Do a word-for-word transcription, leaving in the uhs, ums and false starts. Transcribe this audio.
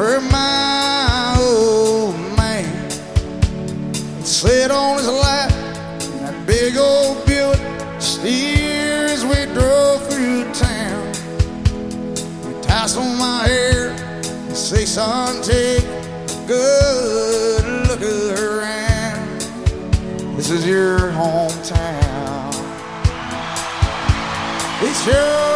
heard my old man sit on his lap in that big old Buick steer as we drove through town. He tousled my hair and say, son, take a good look around. This is your hometown. It's your